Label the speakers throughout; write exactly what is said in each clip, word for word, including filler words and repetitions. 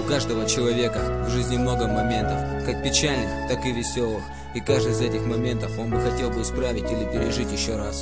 Speaker 1: каждого человека в жизни много моментов, как печальных, так и веселых. И каждый из этих моментов он бы хотел бы исправить или пережить еще раз.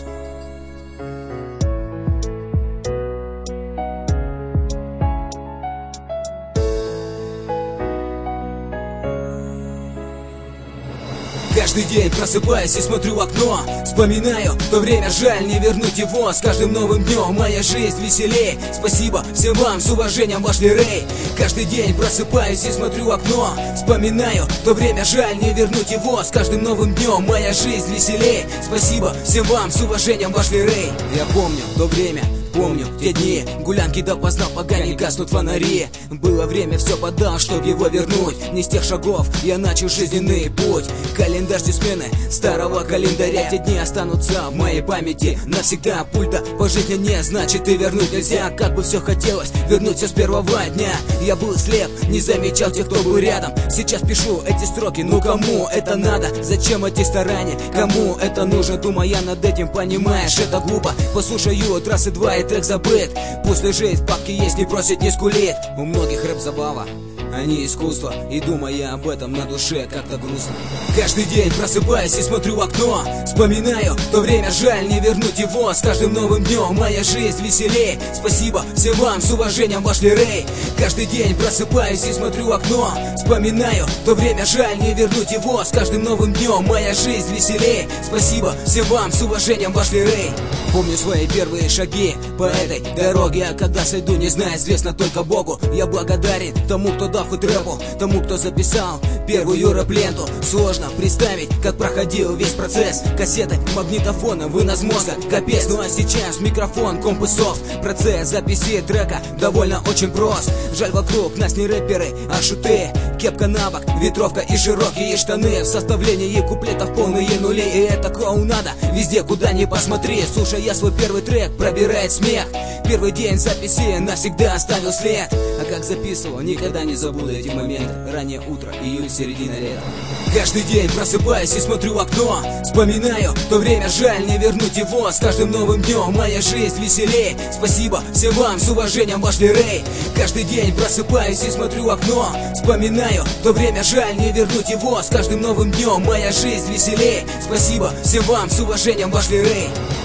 Speaker 1: Каждый день просыпаюсь и смотрю в окно, вспоминаю то время, жаль не вернуть его. С каждым новым днем моя жизнь веселей. Спасибо всем вам, с уважением, ваш Лирей. Каждый день просыпаюсь и смотрю в окно, вспоминаю то время, жаль не вернуть его. С каждым новым днем моя жизнь веселей. Спасибо всем вам, с уважением, ваш Лирей. Я помню то время, помню те дни, гулянки допоздна, пока не гаснут фонари. Было время, все подал, чтоб его вернуть. Не с тех шагов я начал жизненный путь. Календарь смены старого календаря, те дни останутся в моей памяти навсегда. Пульта по жизни не значит и вернуть нельзя. Как бы все хотелось вернуть все с первого дня. Я был слеп, не замечал тех, кто был рядом. Сейчас пишу эти строки, ну кому это надо? Зачем эти старания? Кому это нужно? Думая над этим, понимаешь, это глупо. Послушаю трассы два и трек забыт. Пусть лежит, в папке есть, не просит, не скулит. У многих рэп забава, а не искусство. И думая об этом, на душе как-то грустно. Каждый день просыпаюсь и смотрю в окно, вспоминаю то время, жаль не вернуть его. С каждым новым днем моя жизнь веселей. Спасибо всем вам, с уважением, ваш Лирей. Каждый день просыпаюсь и смотрю в окно, вспоминаю то время, жаль не вернуть его. С каждым новым днем моя жизнь веселей. Спасибо всем вам, с уважением, ваш Лирей. Помню свои первые шаги по этой дороге, а когда сойду, не знаю, известно только Богу. Я благодарен тому, кто дал хоть рэпу, тому, кто записал первую рэп-ленту. Сложно представить, как проходил весь процесс. Кассеты, магнитофоны, вынос мозга, капец. Ну а сейчас микрофон, комп и софт. Процесс записи трека довольно очень прост. Жаль, вокруг нас не рэперы, а шуты. Кепка на бок, ветровка и широкие штаны. В составлении куплетов полные нули. И это клоунада везде, куда ни посмотри. Слушай, я свой первый трек, пробирает смех. Первый день записи навсегда оставил след. А как записывал, никогда не забуду эти моменты. Раннее утро, июль, середина лета. Каждый день просыпаюсь и смотрю в окно, вспоминаю то время, жаль не вернуть его. С каждым новым днем моя жизнь веселей. Спасибо всем вам, с уважением, ваш Лирей. Каждый день просыпаюсь и смотрю в окно, вспоминаю то время, жаль не вернуть его. С каждым новым днем моя жизнь веселей. Спасибо всем вам, с уважением, ваш Лирей.